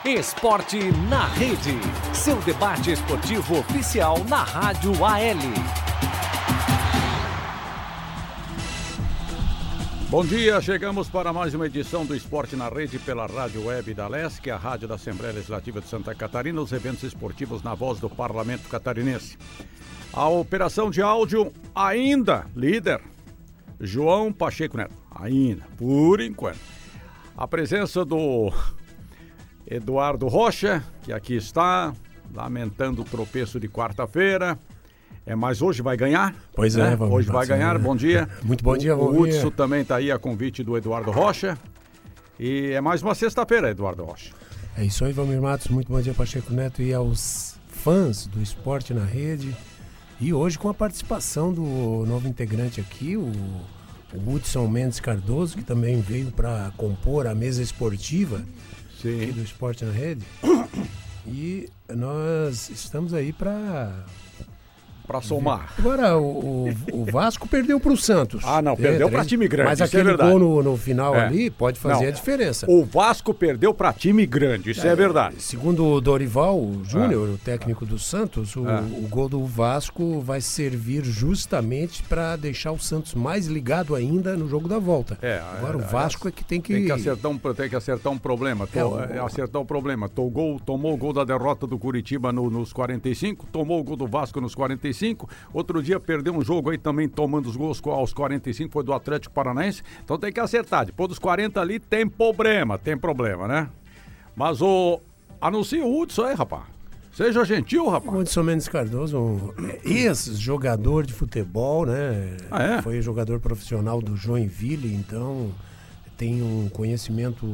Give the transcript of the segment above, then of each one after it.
Esporte na Rede. Seu debate esportivo oficial na Rádio AL. Bom dia, chegamos para mais uma edição do Esporte na Rede pela Rádio Web da LESC, a rádio da Assembleia Legislativa de Santa Catarina, os eventos esportivos na voz do Parlamento Catarinense. A operação de áudio ainda líder, João Pacheco Neto, ainda, por enquanto. A presença do Eduardo Rocha, que aqui está, lamentando o tropeço de quarta-feira. Mas hoje vai ganhar? Pois é, vamos. Hoje vai ganhar, bom dia. Muito bom dia, O Hudson também está aí a convite do Eduardo Rocha. E é mais uma sexta-feira, Eduardo Rocha. É isso aí, Valmir Matos. Muito bom dia, Pacheco Neto, e aos fãs do Esporte na Rede. E hoje com a participação do novo integrante aqui, o Hudson Mendes Cardoso, que também veio para compor a mesa esportiva aqui do Esporte na Rede. E nós estamos aí para somar. Agora, o Vasco perdeu para o Santos. Ah, não, perdeu para time grande. Mas aquele gol no final ali pode fazer a diferença. O Vasco perdeu para time grande, isso é verdade. Segundo o Dorival Júnior, o técnico do Santos, o gol do Vasco vai servir justamente para deixar o Santos mais ligado ainda no jogo da volta. Agora o Vasco é que tem que acertar um problema. Acertar o problema. Tomou o gol da derrota do Curitiba nos 45, tomou o gol do Vasco nos 45. Outro dia perdeu um jogo aí também tomando os gols aos 45, foi do Atlético Paranaense. Então tem que acertar. Depois dos 40 ali tem problema, né? Mas anuncia o Hudson aí, rapaz. Seja gentil, rapaz. O Hudson Mendes Cardoso, um ex-jogador de futebol, né? Foi jogador profissional do Joinville, então tem um conhecimento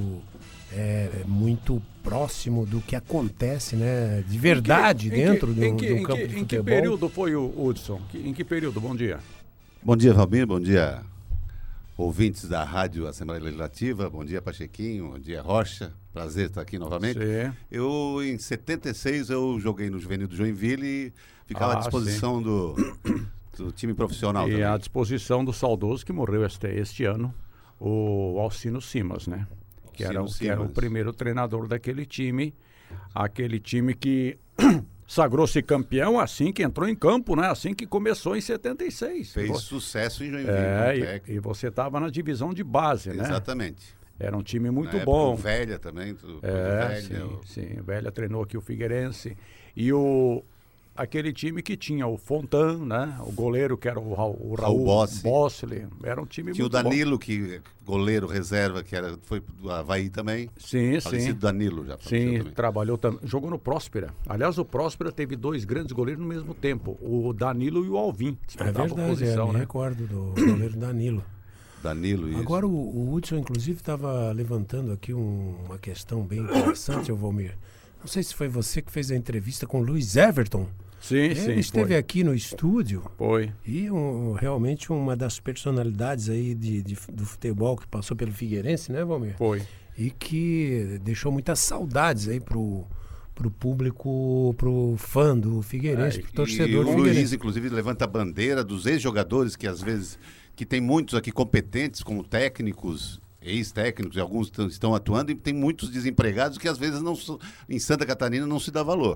muito próximo do que acontece, né? De verdade dentro do campo de futebol. Em que período foi o Hudson? Em que período? Bom dia. Bom dia, Valmir. Bom dia, ouvintes da Rádio Assembleia Legislativa. Bom dia, Pachequinho. Bom dia, Rocha. Prazer estar aqui novamente. Sim. Eu, em 76, eu joguei no Juvenil do Joinville e ficava à disposição do time profissional também. À disposição do saudoso que morreu este ano, o Alcino Simas, né? Que era o primeiro treinador daquele time. Aquele time que sagrou-se campeão assim que entrou em campo, né? Assim que começou em 76. Fez sucesso em Joinville. E você estava na divisão de base, né? Exatamente. Era um time muito bom. O Velha também. Sim. O Velha treinou aqui o Figueirense. E aquele time que tinha o Fontan, né? O goleiro que era o Raul Bossli. Era um time tinha muito bom. Tinha o Danilo, que goleiro reserva, que foi do Havaí também. Sim. Danilo já. Sim, trabalhou também. Jogou no Próspera. Aliás, o Próspera teve dois grandes goleiros no mesmo tempo. O Danilo e o Alvim. É verdade, me recordo do goleiro Danilo. Isso. Agora o Hudson, inclusive, estava levantando aqui uma questão bem interessante, Valmir. Não sei se foi você que fez a entrevista com o Luiz Everton. Sim. Ele esteve aqui no estúdio. Foi. E realmente uma das personalidades aí do futebol que passou pelo Figueirense, né, Valmir? Foi. E que deixou muitas saudades aí pro público, pro fã do Figueirense, pro torcedor do Figueirense. O Luiz, inclusive, levanta a bandeira dos ex-jogadores que, às vezes, que tem muitos aqui competentes como técnicos, ex-técnicos, e alguns estão atuando, e tem muitos desempregados que, às vezes, em Santa Catarina não se dá valor.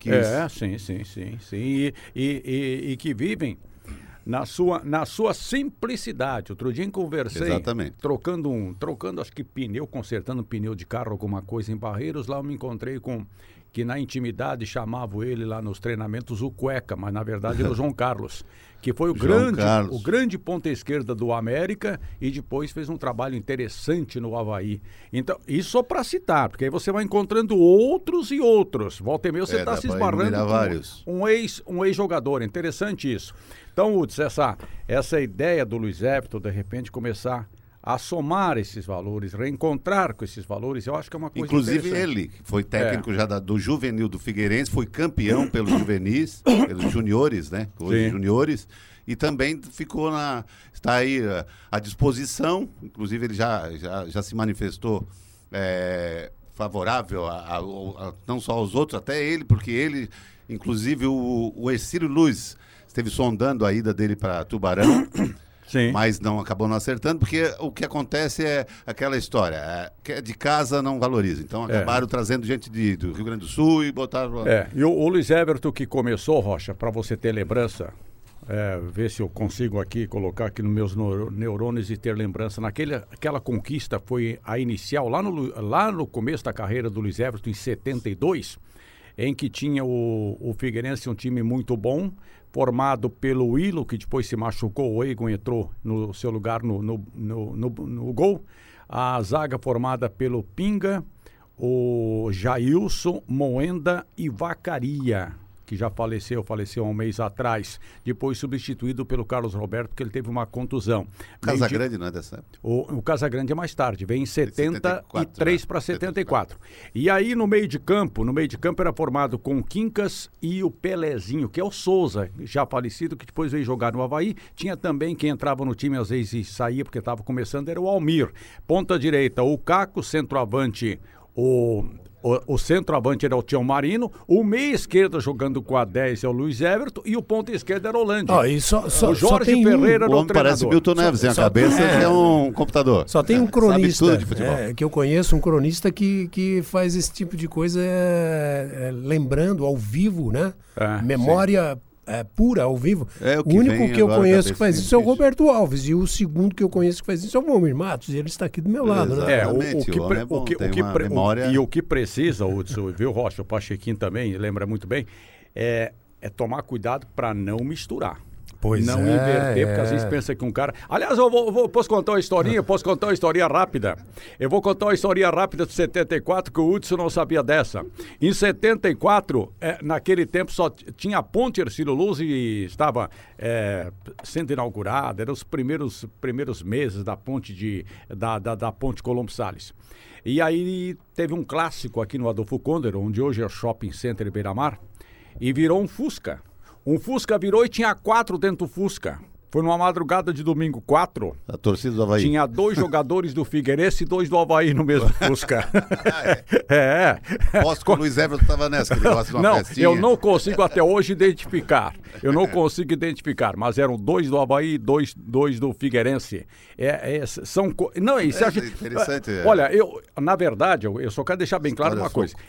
Sim. E que vivem na sua simplicidade. Outro dia conversei, trocando acho que pneu, consertando pneu de carro, alguma coisa em Barreiros, lá eu me encontrei com que na intimidade chamavam ele lá nos treinamentos o Cueca, mas na verdade era o João Carlos, que foi o grande ponta esquerda do América e depois fez um trabalho interessante no Havaí. Então, isso só para citar, porque aí você vai encontrando outros e outros. Volta e meia você está se esbarrando com um ex-jogador. Interessante isso. Então, Hudson, essa ideia do Luiz Everton, de repente, começar a somar esses valores, reencontrar com esses valores, eu acho que é uma coisa inclusive ele, que foi técnico já do Juvenil do Figueirense, foi campeão pelos juvenis, pelos juniores, né? Hoje juniores, e também está aí à disposição, inclusive ele já se manifestou favorável não só aos outros, até ele, porque ele, inclusive o Ercílio Luz, esteve sondando a ida dele para Tubarão. mas acabou não acertando, porque o que acontece é aquela história, que é de casa não valoriza. Então acabaram trazendo gente do Rio Grande do Sul e botaram... E o Luiz Everton que começou, Rocha, para você ter lembrança, ver se eu consigo aqui colocar aqui nos meus neurônios e ter lembrança, aquela conquista foi a inicial, lá no começo da carreira do Luiz Everton, em 72, em que tinha o Figueirense, um time muito bom, formado pelo Willo, que depois se machucou, o Egon entrou no seu lugar no gol. A zaga formada pelo Pinga, o Jailson, Moenda e Vacaria, que já faleceu há um mês atrás, depois substituído pelo Carlos Roberto, porque ele teve uma contusão. Casagrande não é dessa época? O Casagrande é mais tarde, vem em 73 para 74. E aí no meio de campo era formado com o Quincas e o Pelezinho, que é o Souza, já falecido, que depois veio jogar no Avaí. Tinha também quem entrava no time às vezes e saía porque estava começando, era o Almir. Ponta direita, o Caco, centroavante, o centroavante era o Tião Marino, o meia esquerda jogando com a 10 é o Luiz Everton e o ponta esquerda era o Landi. O Jorge Ferreira era o treinador. Parece Milton Neves, a cabeça é um computador. Só tem um cronista que eu conheço, um cronista que faz esse tipo de coisa lembrando ao vivo, né? Memória pura, ao vivo. O único que eu conheço que faz isso é o Roberto Alves, e o segundo que eu conheço que faz isso é o Valmir Matos, e ele está aqui do meu lado. O que precisa, Hudson, viu, Rocha, o Pachequinho também lembra muito bem, é tomar cuidado para não misturar. Não inverter, porque às vezes pensa que um cara... Aliás, posso contar uma historinha? Posso contar uma historinha rápida? Eu vou contar uma historinha rápida de 74, que o Hudson não sabia dessa. Em 74, naquele tempo só tinha a Ponte Hercílio Luz e estava sendo inaugurada. Eram os primeiros meses da ponte da Ponte Colombo Salles. E aí teve um clássico aqui no Adolfo Konder, onde hoje é o Shopping Center Beira-Mar, e virou um Fusca. Um Fusca virou e tinha 4 dentro do Fusca. Foi numa madrugada de domingo, 4. A torcida do Avaí. Tinha 2 jogadores do Figueirense e 2 do Avaí no mesmo Fusca. Posso que o Luiz Everton estava nessa, que ele gosta de uma festinha. Eu não consigo até hoje identificar. Mas eram 2 do Avaí e 2 do Figueirense. Interessante. Olha, na verdade, eu só quero deixar bem claro uma coisa.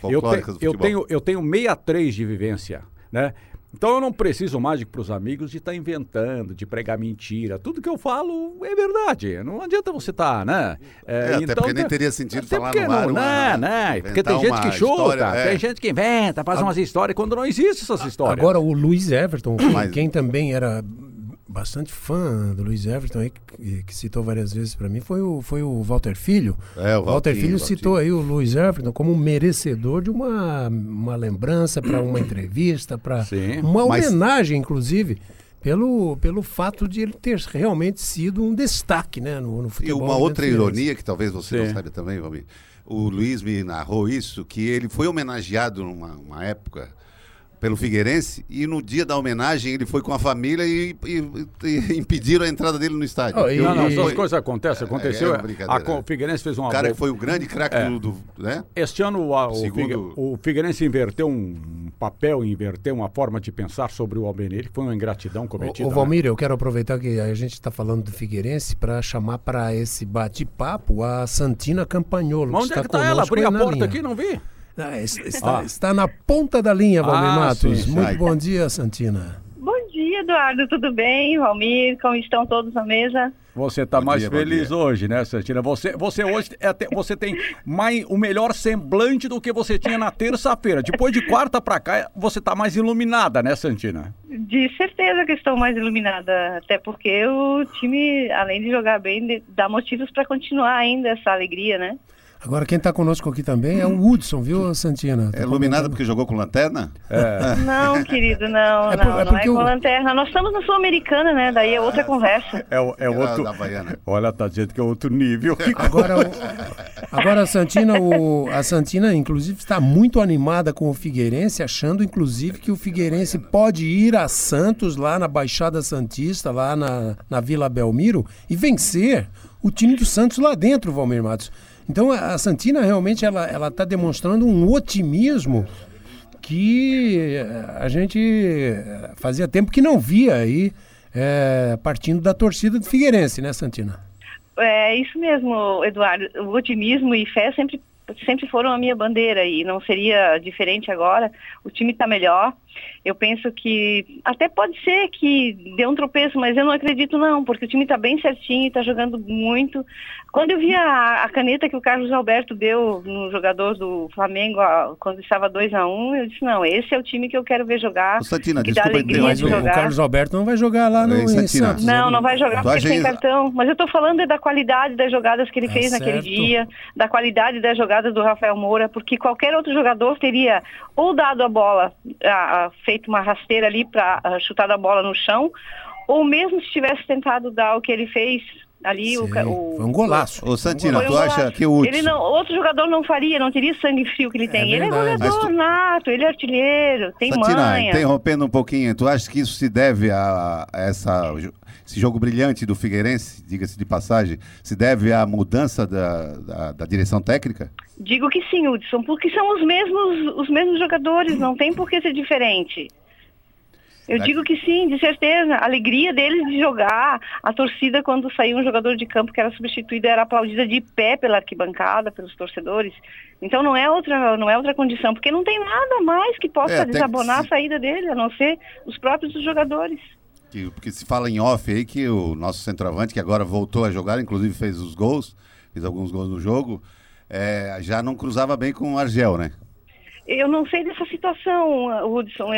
Eu tenho 63 de vivência, né? Então eu não preciso mais para os amigos de estar inventando, de pregar mentira. Tudo que eu falo é verdade. Não adianta você estar, né? Até porque nem teria sentido falar no ar. Porque tem gente que chuta, tem gente que inventa, faz umas histórias quando não existem essas histórias. Agora o Luiz Everton, quem também era bastante fã do Luiz Everton, aí, que citou várias vezes para mim, foi o Walter Filho. O Walter Filho citou aí o Luiz Everton como merecedor de uma lembrança, para uma entrevista, para uma homenagem, inclusive, pelo fato de ele ter realmente sido um destaque, né, no futebol. E uma outra ironia, que talvez você não saiba também, Valmir, o Luiz me narrou isso, que ele foi homenageado numa época pelo Figueirense, e no dia da homenagem ele foi com a família e impediram a entrada dele no estádio. Essas coisas acontecem. Aconteceu. O Figueirense fez uma... O cara que foi o grande craque né? Este ano o Figueirense inverteu um papel, inverteu uma forma de pensar sobre o Albenir, que foi uma ingratidão cometida. Valmir, eu quero aproveitar que a gente está falando do Figueirense para chamar para esse bate-papo a Santina Campagnolo. Onde é que está ela? Abri a porta aqui, não vi? Está na ponta da linha, Valmir Matos. Muito bom dia, Santina. Bom dia, Eduardo. Tudo bem? Valmir, como estão todos na mesa? Você está mais feliz hoje, né, Santina? Você hoje você tem o melhor semblante do que você tinha na terça-feira. Depois de quarta para cá, você está mais iluminada, né, Santina? De certeza que estou mais iluminada. Até porque o time, além de jogar bem, dá motivos para continuar ainda essa alegria, né? Agora, quem está conosco aqui também é o Hudson, viu, Santina? É iluminada porque jogou com lanterna? Não, querido, não é com lanterna. Nós estamos na Sul-Americana, né? Daí é outra conversa. É outro... Olha, tá dizendo que é outro nível. Agora a Santina, inclusive, está muito animada com o Figueirense, achando, inclusive, que o Figueirense pode ir a Santos, lá na Baixada Santista, lá na Vila Belmiro, e vencer o time do Santos lá dentro, Valmir Matos. Então a Santina realmente ela está demonstrando um otimismo que a gente fazia tempo que não via aí partindo da torcida do Figueirense, né, Santina? É isso mesmo, Eduardo. O otimismo e fé sempre foram a minha bandeira e não seria diferente agora. O time está melhor. Eu penso que até pode ser que dê um tropeço, mas eu não acredito não, porque o time está bem certinho, está jogando muito. Quando eu vi a caneta que o Carlos Alberto deu no jogador do Flamengo, quando estava 2-1, eu disse, não, esse é o time que eu quero ver jogar. Santina, que dá alegria mas de jogar. O Carlos Alberto não vai jogar lá no Santos. Não vai jogar porque tem cartão. Mas eu estou falando da qualidade das jogadas que ele fez naquele dia, da qualidade das jogadas do Rafael Moura, porque qualquer outro jogador teria ou dado a bola, feito uma rasteira ali para chutar a bola no chão, ou mesmo se tivesse tentado dar o que ele fez ali. Foi um golaço. Ô Santina, tu acha que o Hudson... outro jogador não faria, não teria sangue frio que ele tem. Ele é goleador nato, ele é artilheiro, tem Santina, manha. interrompendo um pouquinho, tu acha que isso se deve a esse jogo brilhante do Figueirense, diga-se de passagem, se deve à mudança da direção técnica? Digo que sim, Hudson, porque são os mesmos jogadores, não tem por que ser diferente. Eu digo que sim, de certeza. A alegria deles de jogar, a torcida quando saiu um jogador de campo que era substituído era aplaudida de pé pela arquibancada, pelos torcedores. Então não é outra condição, porque não tem nada mais que possa desabonar a saída dele, a não ser os próprios jogadores. Porque se fala em off aí que o nosso centroavante, que agora voltou a jogar, inclusive fez alguns gols no jogo, já não cruzava bem com o Argel, né? Eu não sei dessa situação, Hudson.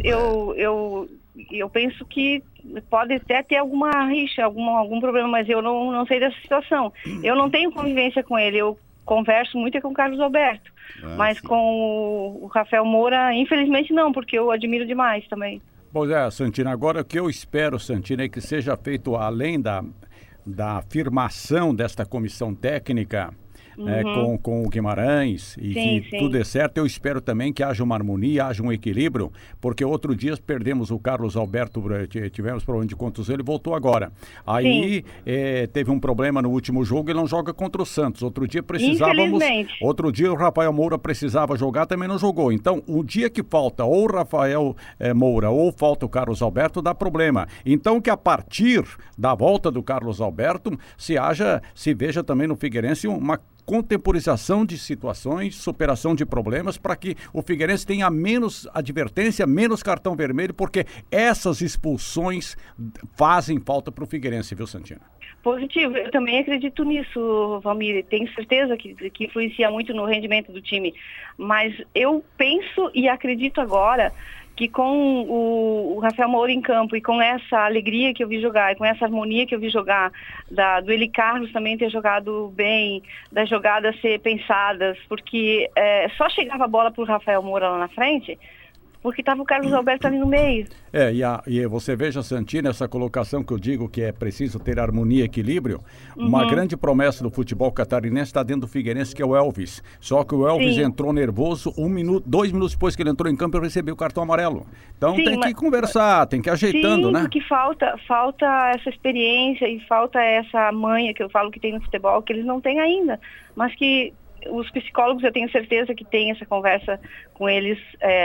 Eu penso que pode até ter alguma rixa, algum problema, mas eu não sei dessa situação. Eu não tenho convivência com ele, eu converso muito com o Carlos Alberto, mas sim. Com o Rafael Moura, infelizmente não, porque eu admiro demais também. Pois é, Santina, agora o que eu espero, Santina, é que seja feito além da afirmação desta comissão técnica, com o Guimarães e que tudo dê certo. Eu espero também que haja uma harmonia, haja um equilíbrio, porque outro dia perdemos o Carlos Alberto, tivemos problema de contusão, ele voltou agora. Aí teve um problema no último jogo, ele não joga contra o Santos. Outro dia o Rafael Moura precisava jogar, também não jogou. Então, o dia que falta ou o Rafael Moura ou falta o Carlos Alberto, dá problema. Então, que a partir da volta do Carlos Alberto, se veja também no Figueirense uma contemporização de situações, superação de problemas, para que o Figueirense tenha menos advertência, menos cartão vermelho, porque essas expulsões fazem falta para o Figueirense, viu, Santina? Positivo, eu também acredito nisso, Valmir, tenho certeza que influencia muito no rendimento do time, mas eu penso e acredito agora que com o Rafael Moura em campo e com essa alegria que eu vi jogar e com essa harmonia que eu vi jogar, do Eli Carlos também ter jogado bem, das jogadas ser pensadas, porque só chegava a bola para o Rafael Moura lá na frente, porque estava o Carlos Alberto ali no meio. E você veja, Santina, essa colocação que eu digo que é preciso ter harmonia e equilíbrio. Uma grande promessa do futebol catarinense está dentro do Figueirense, que é o Elvis. Só que o Elvis entrou nervoso 2 minutos depois que ele entrou em campo, ele recebeu o cartão amarelo. Então tem que conversar, tem que ir ajeitando, né? Porque falta essa experiência e falta essa manha que eu falo que tem no futebol, que eles não têm ainda, mas que os psicólogos, eu tenho certeza que tem essa conversa com eles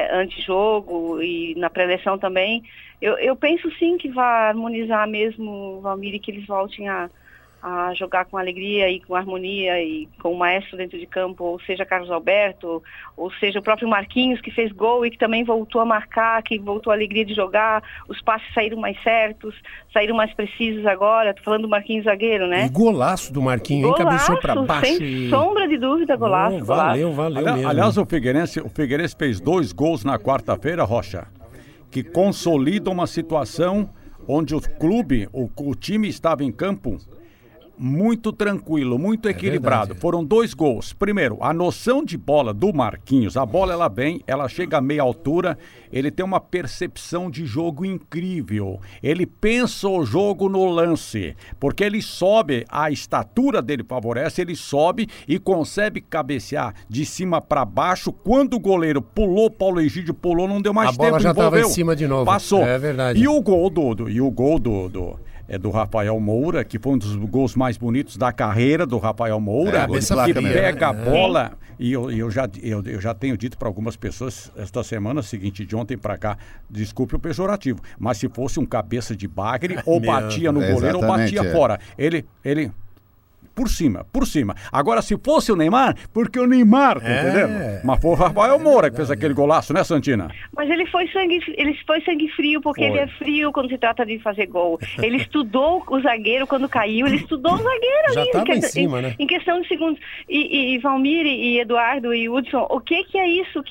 antes-jogo e na pré-eleição também. Eu penso sim que vai harmonizar mesmo, Valmir, e que eles voltem a jogar com alegria e com harmonia e com o maestro dentro de campo, ou seja, Carlos Alberto, ou seja, o próprio Marquinhos, que fez gol e que também voltou a marcar, que voltou a alegria de jogar, os passes saíram mais certos, saíram mais precisos agora, tô falando do Marquinhos zagueiro, né? E golaço do Marquinhos, cabeçou pra baixo. Sem sombra de dúvida, golaço. Valeu mesmo. Aliás, o Figueirense fez 2 gols na quarta-feira, Rocha, que consolidam uma situação onde o time estava em campo muito tranquilo, muito equilibrado. Foram 2 gols. Primeiro, a noção de bola do Marquinhos. A bola, ela vem, ela chega a meia altura, ele tem uma percepção de jogo incrível. Ele pensa o jogo no lance, porque ele sobe, a estatura dele favorece, ele sobe e consegue cabecear de cima para baixo. Quando o goleiro pulou, Paulo Egídio pulou, não deu mais tempo. A bola já estava em cima de novo. Passou. É verdade. E o gol do é do Rafael Moura, que foi um dos gols mais bonitos da carreira do Rafael Moura, que pega a bola, e eu já tenho dito para algumas pessoas esta semana seguinte, de ontem para cá, desculpe o pejorativo, mas se fosse um cabeça de bagre, ou batia no goleiro ou batia fora. Ele por cima. Agora, se fosse o Neymar, porque o Neymar, entendeu? Mas foi o Rafael Moura que fez aquele golaço, né, Santina? Mas ele foi sangue frio, porque ele é frio quando se trata de fazer gol. Ele estudou o zagueiro quando caiu, ele estudou o zagueiro já ali. Estava em cima, né? Em questão de segundos. E Valmir, e Eduardo, e Hudson, o que é isso?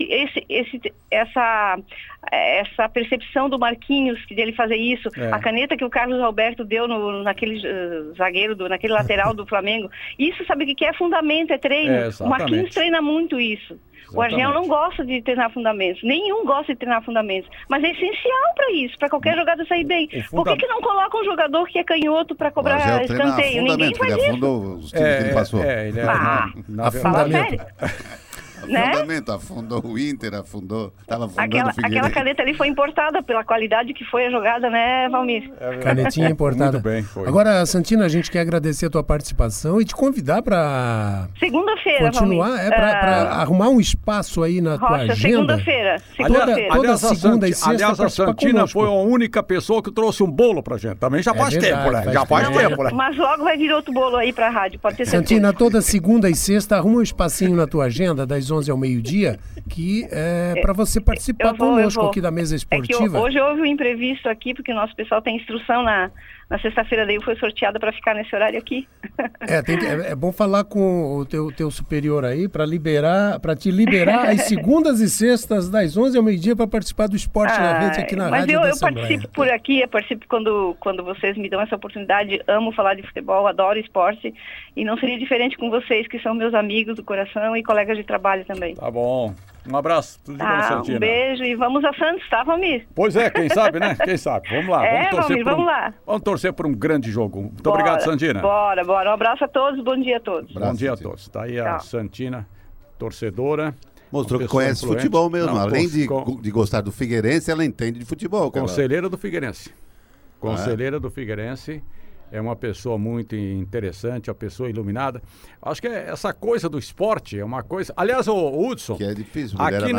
Essa percepção do Marquinhos, de ele fazer isso, a caneta que o Carlos Alberto deu naquele zagueiro, naquele lateral do Flamengo, isso sabe o que é fundamento, é treino. O Marquinhos treina muito isso. Exatamente. O Argel não gosta de treinar fundamentos, nenhum gosta de treinar fundamentos, mas é essencial para isso, para qualquer jogada sair bem. Por que não coloca um jogador que é canhoto para cobrar escanteio? Ninguém faz isso. Ele afundou os times que ele passou. Fala sério. Afundamento, afundou o Inter, estava afundando o Figueirense. Aquela caneta ali foi importada pela qualidade que foi a jogada, né, Valmir? Canetinha importada. Muito bem, foi. Agora, Santina, a gente quer agradecer a tua participação e te convidar para segunda-feira, continuar, para arrumar um espaço aí na tua agenda. Segunda-feira. Toda segunda e sexta. Aliás, a Santina foi a única pessoa que trouxe um bolo pra gente. Também já faz tempo, né? Já faz tempo, né? Mas logo vai vir outro bolo aí pra rádio, pode ter certeza. Santina, toda segunda e sexta, arruma um espacinho na tua agenda, das 11 ao meio-dia, que é para você participar conosco aqui da mesa esportiva. Hoje houve um imprevisto aqui, porque o nosso pessoal tem instrução na sexta-feira, daí foi sorteada para ficar nesse horário aqui. É bom falar com o teu superior aí para te liberar as segundas e sextas das 11 ao meio-dia para participar do Esporte na Rede aqui na Rádio da Assembleia. Eu participo por aqui, eu participo quando vocês me dão essa oportunidade, amo falar de futebol, adoro esporte, e não seria diferente com vocês, que são meus amigos do coração e colegas de trabalho também. Tá bom. Um abraço. Tudo de bom, Santina. Um beijo e vamos a Santos, tá, Valmir? Pois é, quem sabe, né? Quem sabe. Vamos lá. Vamos lá. Vamos torcer por um grande jogo. Muito obrigado, Santina. Bora. Um abraço a todos, bom dia a todos. Bom dia a todos. Tá aí a Santina, torcedora. Mostrou que conhece futebol mesmo. Além de gostar do Figueirense, ela entende de futebol. Conselheira do Figueirense. Conselheira do Figueirense. É uma pessoa muito interessante, uma pessoa iluminada. Acho que essa coisa do esporte é uma coisa... Aliás, o Hudson... Que é difícil.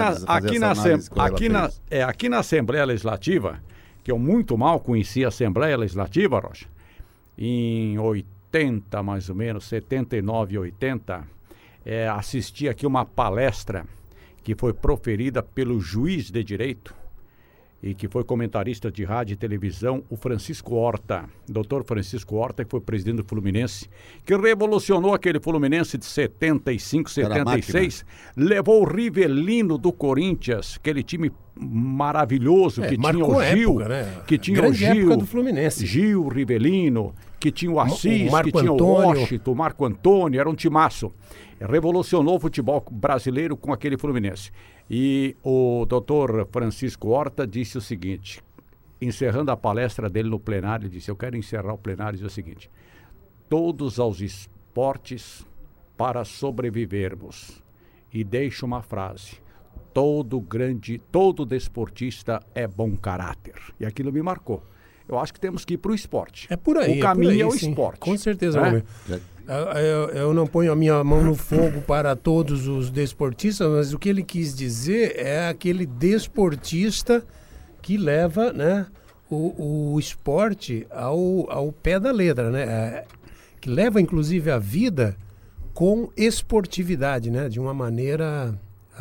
Aqui na Assembleia Legislativa, que eu muito mal conheci a Assembleia Legislativa, Rocha, em 80, mais ou menos, 79 e 80, assisti aqui uma palestra que foi proferida pelo juiz de direito, e que foi comentarista de rádio e televisão, o Francisco Horta, doutor Francisco Horta, que foi presidente do Fluminense, que revolucionou aquele Fluminense de 75, 76, levou o Rivelino do Corinthians, aquele time maravilhoso, que tinha o Gil, que tinha o Gil, época do Fluminense. Gil, Rivelino, que tinha o Assis, que tinha o Washington, o Marco Antônio, era um timaço. Revolucionou o futebol brasileiro com aquele Fluminense. E o doutor Francisco Horta disse o seguinte, encerrando a palestra dele no plenário, ele disse, eu quero encerrar o plenário, e dizer o seguinte, todos aos esportes para sobrevivermos. E deixo uma frase, todo desportista é bom caráter. E aquilo me marcou. Eu acho que temos que ir para o esporte. É por aí. O caminho é o sim. esporte. Com certeza, eu não ponho a minha mão no fogo para todos os desportistas, mas o que ele quis dizer é aquele desportista que leva, né, o esporte ao pé da letra, né? Que leva, inclusive, a vida com esportividade, né? De uma maneira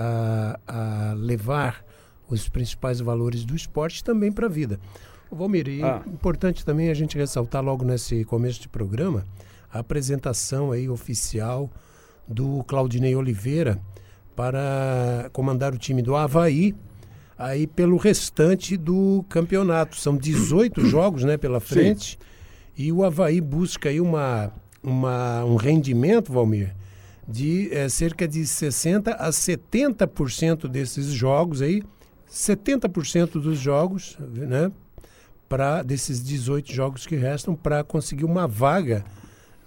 a levar os principais valores do esporte também para a vida. Valmir, importante também a gente ressaltar logo nesse começo de programa a apresentação aí oficial do Claudinei Oliveira para comandar o time do Avaí aí pelo restante do campeonato. São 18 jogos, né, pela frente. Sim. E o Avaí busca aí um rendimento, Valmir, de cerca de 60% a 70% desses jogos aí, 70% dos jogos, né, desses 18 jogos que restam, para conseguir uma vaga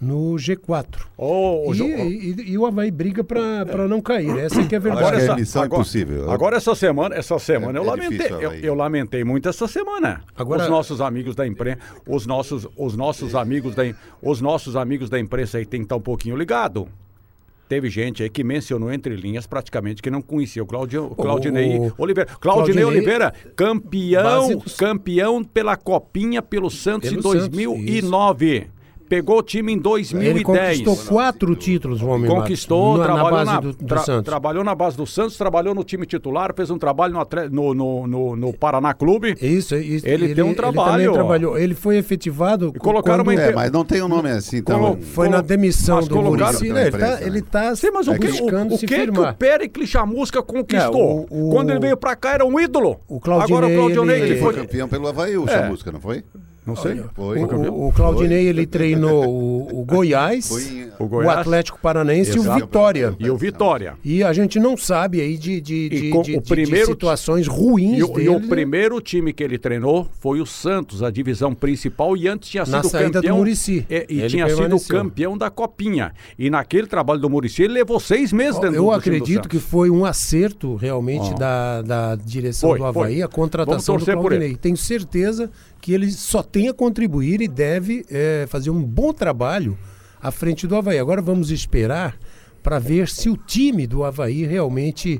no G4. E o Avaí briga para não cair. Essa que é a verdade. Agora, missão impossível. Agora essa semana eu lamentei. Eu lamentei muito essa semana. Agora, os nossos amigos da imprensa, os nossos amigos da imprensa aí tem que estar um pouquinho ligado. Teve gente aí que mencionou entre linhas praticamente que não conhecia o Claudinei Oliveira. Claudinei Oliveira, campeão pela Copinha pelo Santos em 2009. Pegou o time em 2010. Ele conquistou 4 títulos, Valmir Matos. Conquistou, trabalhou na base do Santos, trabalhou no time titular, fez um trabalho no Paraná Clube. Isso. Ele tem um trabalho. Ele também trabalhou. Ele foi efetivado. E colocaram mas não tem um nome assim. Então, foi na demissão do Muricy. Ele está buscando se firmar. O Péricles Chamusca conquistou? Quando ele veio pra cá era um ídolo. Agora o Claudinei ele foi campeão pelo Avaí, o Chamusca, não foi? Não sei. O Claudinei, ele treinou o Goiás, o Atlético Paranaense e o Vitória. E a gente não sabe aí de situações ruins dele. E o primeiro time que ele treinou foi o Santos, a divisão principal, e antes tinha sido campeão do Muricy. E tinha sido campeão da Copinha. E naquele trabalho do Muricy, ele levou 6 meses dentro do time. Eu acredito que foi um acerto realmente da direção do Avaí, a contratação do Claudinei. Tenho certeza que ele só tem a contribuir e deve fazer um bom trabalho à frente do Avaí. Agora vamos esperar para ver se o time do Avaí realmente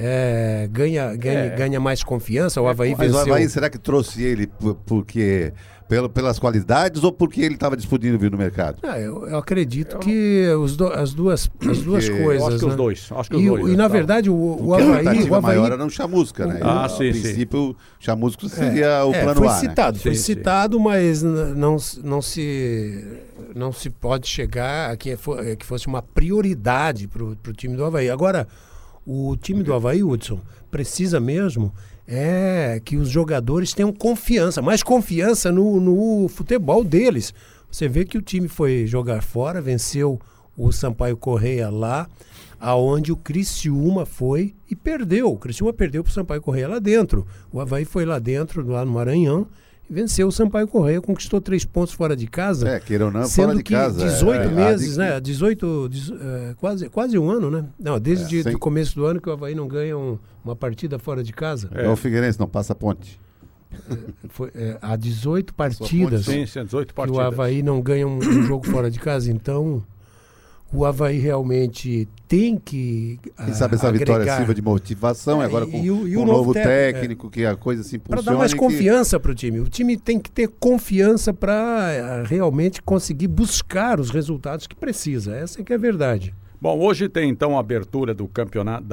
ganha mais confiança. O Avaí venceu. Mas o Avaí, será que trouxe ele porque... pelas qualidades ou porque ele estava disponível vir no mercado? Eu acredito que as duas coisas. Acho que os dois. E na verdade o Avaí... A maior era um Chamusca, né? Sim. A princípio, o Chamusca seria o plano A. Foi citado, mas não se pode chegar a que fosse uma prioridade para o time do Avaí. Agora, o time do Avaí, Hudson, precisa mesmo que os jogadores tenham confiança, mais confiança no futebol deles. Você vê que o time foi jogar fora, venceu o Sampaio Corrêa lá, aonde o Criciúma foi e perdeu. O Criciúma perdeu para o Sampaio Corrêa lá dentro. O Avaí foi lá dentro, lá no Maranhão, e venceu o Sampaio Corrêa, conquistou 3 pontos fora de casa. Queira ou não, sendo fora de que casa. 18 meses, né? 18, quase um ano, né? Não, desde o começo do ano que o Avaí não ganha uma partida fora de casa. O Figueirense não passa a ponte. Há 18 partidas, 18 partidas que o Avaí não ganha um jogo fora de casa, então o Avaí realmente tem que quem sabe essa vitória sirva de motivação agora com o novo técnico, que a coisa se impulsiona. Para dar mais confiança para o time. O time tem que ter confiança para realmente conseguir buscar os resultados que precisa. Essa é que é a verdade. Bom, hoje tem então a abertura do campeonato,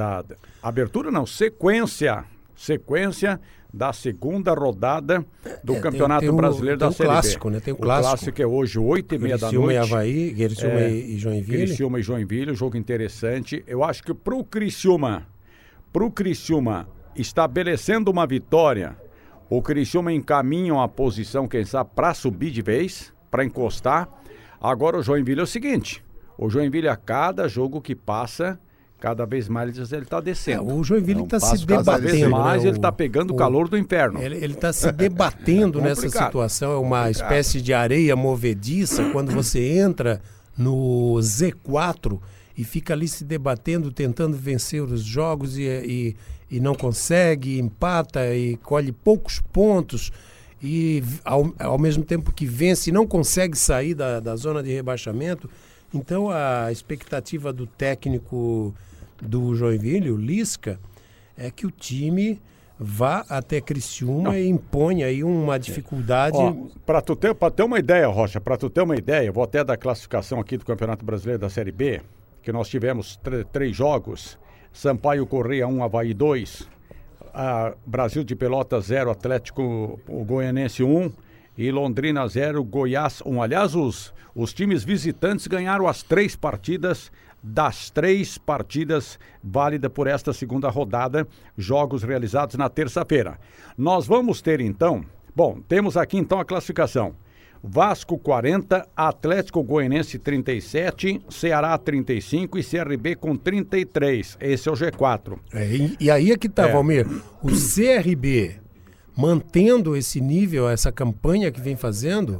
sequência da segunda rodada do Campeonato Brasileiro da Série B. Clássico, né? Tem o clássico é hoje, 8h30 da noite. Criciúma e Avaí, Criciúma e Joinville. Criciúma e Joinville, jogo interessante. Eu acho que pro Criciúma estabelecendo uma vitória, o Criciúma encaminha uma posição, quem sabe, para subir de vez, para encostar. Agora o Joinville é o seguinte, o Joinville a cada jogo que passa... Cada vez mais ele está descendo. O Joinville está se debatendo. Cada vez mais ele está pegando o calor do inferno. Ele está se debatendo nessa situação. É uma espécie de areia movediça quando você entra no Z4 e fica ali se debatendo, tentando vencer os jogos e não consegue, empata e colhe poucos pontos. E ao mesmo tempo que vence e não consegue sair da zona de rebaixamento. Então a expectativa do técnico do Joinville, o Lisca, é que o time vá até Criciúma e imponha aí uma dificuldade. Para ter uma ideia, Rocha, vou até dar a classificação aqui do Campeonato Brasileiro da Série B, que nós tivemos 3 jogos, Sampaio Corrêa 1, Avaí 2, Brasil de Pelotas 0, Atlético Goianense 1 e Londrina 0, Goiás 1. Aliás, os times visitantes ganharam as 3 partidas, das 3 partidas válidas por esta segunda rodada, jogos realizados na terça-feira. Nós vamos ter então, temos aqui então a classificação. Vasco 40, Atlético Goianense 37, Ceará 35 e CRB com 33. Esse é o G4. E aí é que tá, Valmir, o CRB mantendo esse nível, essa campanha que vem fazendo,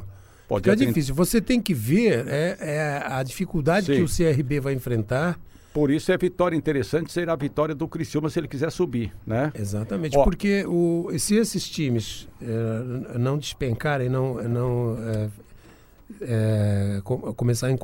Fica difícil. Você tem que ver a dificuldade que o CRB vai enfrentar. Por isso é vitória interessante, será a vitória do Criciúma se ele quiser subir, né? Exatamente, porque se esses times não despencarem, começarem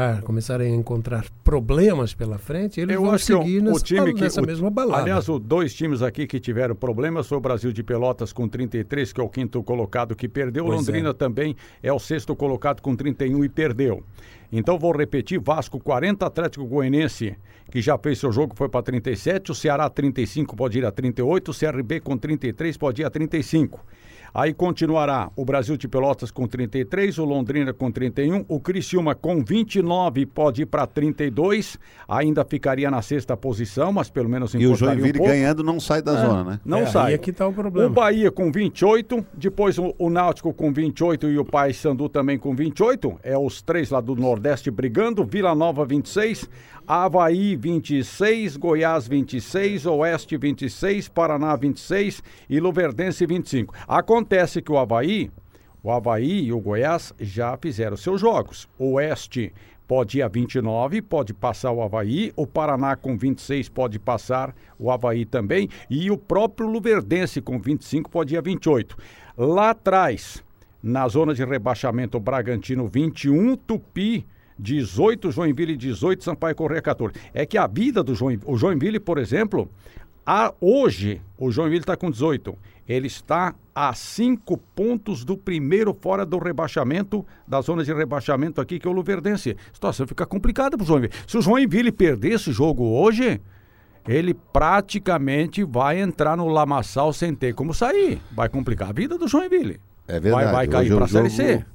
a encontrar problemas pela frente, eles vão seguir nessa mesma balada. Aliás, os 2 times aqui que tiveram problemas foi o Brasil de Pelotas com 33, que é o 5º colocado que perdeu. Londrina também é o 6º colocado com 31 e perdeu. Então vou repetir: Vasco 40, Atlético Goianiense, que já fez seu jogo, foi para 37, o Ceará 35 pode ir a 38, o CRB com 33 pode ir a 35. Aí continuará o Brasil de Pelotas com 33, o Londrina com 31, o Criciúma com 29 pode ir para 32, ainda ficaria na 6ª posição, mas pelo menos encontraria um pouco. E o Joinville ganhando não sai da zona, né? Não sai. Aí aqui está o problema. O Bahia com 28, depois o Náutico com 28 e o Paysandu também com 28, é os 3 lá do Nordeste brigando, Vila Nova 26, Avaí 26, Goiás 26, Oeste 26, Paraná 26 e Luverdense 25. Acontece que o Avaí e o Goiás já fizeram seus jogos. O Oeste pode ir a 29, pode passar o Avaí, o Paraná com 26 pode passar o Avaí também e o próprio Luverdense com 25 pode ir a 28. Lá atrás, na zona de rebaixamento, o Bragantino 21, Tupi 18, Joinville 18, Sampaio Corrêa 14. É que a vida do Joinville, por exemplo, hoje o Joinville está com 18. Ele está a 5 pontos do primeiro fora do rebaixamento, da zona de rebaixamento aqui, que é o Luverdense. A situação fica complicada para o Joinville. Se o Joinville perder esse jogo hoje, ele praticamente vai entrar no lamaçal sem ter como sair. Vai complicar a vida do Joinville. É verdade. Vai cair para a Série C.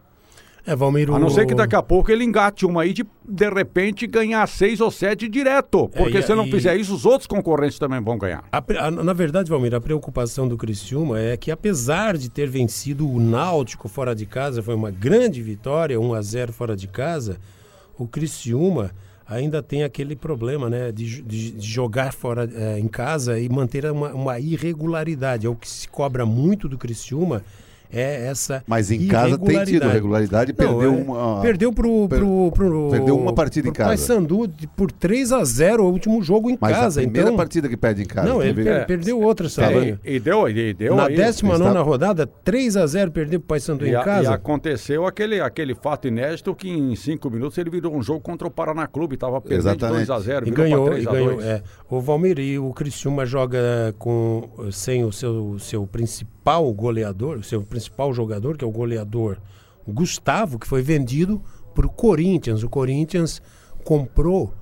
Valmir, a não ser que daqui a pouco ele engate uma aí de repente ganhar 6 ou 7 direto. Porque se não fizer isso, os outros concorrentes também vão ganhar. Na verdade, Valmir, a preocupação do Criciúma é que, apesar de ter vencido o Náutico fora de casa, foi uma grande vitória, 1-0 fora de casa, o Criciúma ainda tem aquele problema, né, de jogar fora em casa e manter uma irregularidade. É o que se cobra muito do Criciúma. Essa mas em casa tem tido regularidade e perdeu uma partida em casa. Paysandu por 3-0 o último jogo em casa. A primeira partida que perde em casa. Não, ele perdeu outra também. E deu na 19ª rodada, 3-0 perdeu o Paysandu em casa. E aconteceu aquele fato inédito que em 5 minutos ele virou um jogo contra o Paraná Clube, estava perdendo 2-0, e ganhou 3-2. O Valmir, e o Criciúma joga sem o seu principal goleador, o seu principal jogador, que é o goleador Gustavo, que foi vendido para o Corinthians. O Corinthians comprou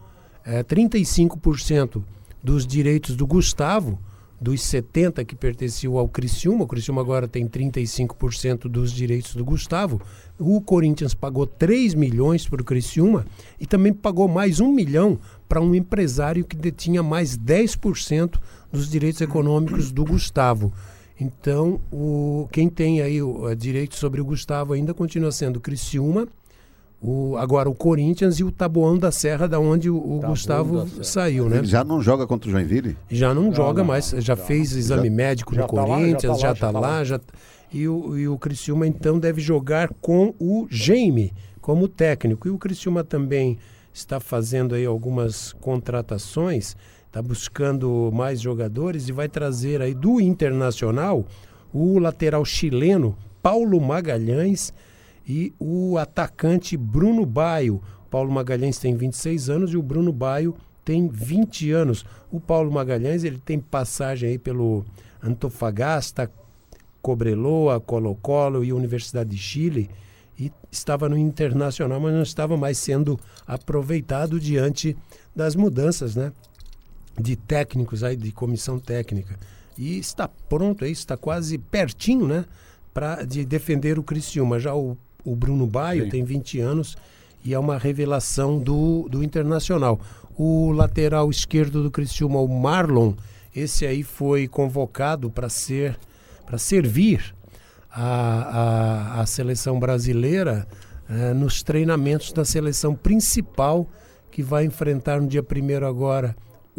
35% dos direitos do Gustavo, dos 70% que pertenciam ao Criciúma. O Criciúma agora tem 35% dos direitos do Gustavo. O Corinthians pagou 3 milhões para o Criciúma e também pagou mais 1 milhão para um empresário que detinha mais 10% dos direitos econômicos do Gustavo. Então, quem tem aí o direito sobre o Gustavo ainda continua sendo o Criciúma, agora o Corinthians e o Taboão da Serra, da onde o Gustavo saiu, né? Ele já não joga contra o Joinville? Já não joga mais, já fez exame médico no Corinthians, já está lá. E o Criciúma, então, deve jogar com o Jaime como técnico. E o Criciúma também está fazendo aí algumas contratações, está buscando mais jogadores e vai trazer aí do Internacional o lateral chileno Paulo Magalhães e o atacante Bruno Baio. O Paulo Magalhães tem 26 anos e o Bruno Baio tem 20 anos. O Paulo Magalhães, ele tem passagem aí pelo Antofagasta, Cobreloa, Colo-Colo e Universidade de Chile, e estava no Internacional, mas não estava mais sendo aproveitado diante das mudanças, né, de técnicos aí, de comissão técnica. E está pronto aí, está quase pertinho, né, de defender o Criciúma. Já o Bruno Baio tem 20 anos e é uma revelação do Internacional. O lateral esquerdo do Criciúma, o Marlon, esse aí foi convocado para servir a seleção brasileira nos treinamentos da seleção principal, que vai enfrentar no dia 1º agora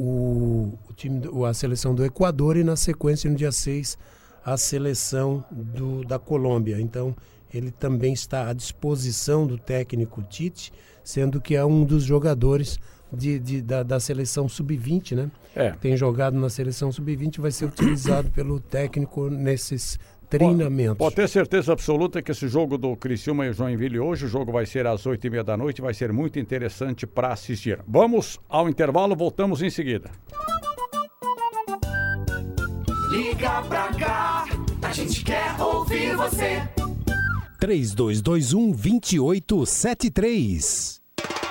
a seleção do Equador e na sequência no dia 6 a seleção da Colômbia. Então ele também está à disposição do técnico Tite, sendo que é um dos jogadores da seleção sub-20, né? Tem jogado na seleção sub-20, vai ser utilizado pelo técnico nesses treinamentos. Pode ter certeza absoluta que esse jogo do Criciúma e o Joinville hoje, o jogo vai ser às 8h30 da noite, vai ser muito interessante para assistir. Vamos ao intervalo, voltamos em seguida. Liga pra cá, a gente quer ouvir você. 3221-2873.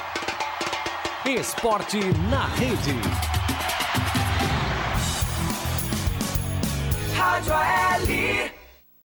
Esporte na rede. Rádio AL.